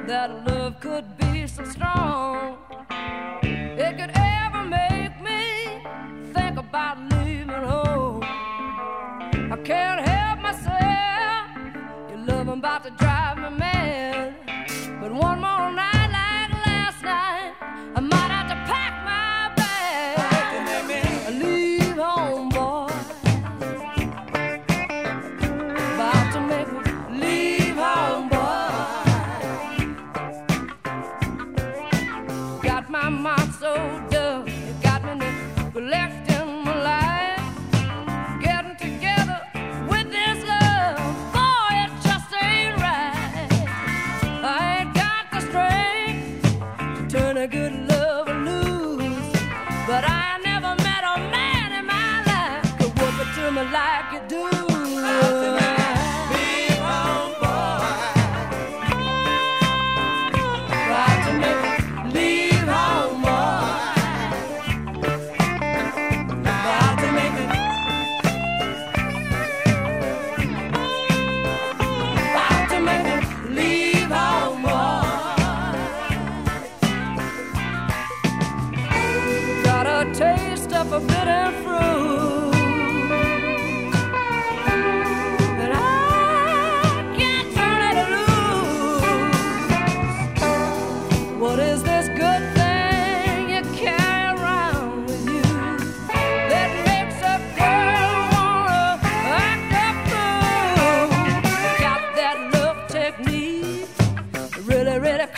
that love could be so strong. It could ever make me think about leaving home. I can't help myself. Your love about to drive me mad. But one more night like last night, I might have to pack my bag and leave home, boy. About to make me leave home, boy. Got my mind so dumb, it got me neglecting my life. Getting together with this love, boy, it just ain't right. I ain't got the strength to turn a good love loose, but I never met a man in my life could whoop it to me like you do. Leave home, boy. Got to make me leave home, boy. Got to make me. Got to make me leave home, boy. Got a taste of forbidden fruit, and I can't turn it loose. What is this good thing you carry around with you that makes a girl wanna act a fool? Got that love technique, really, really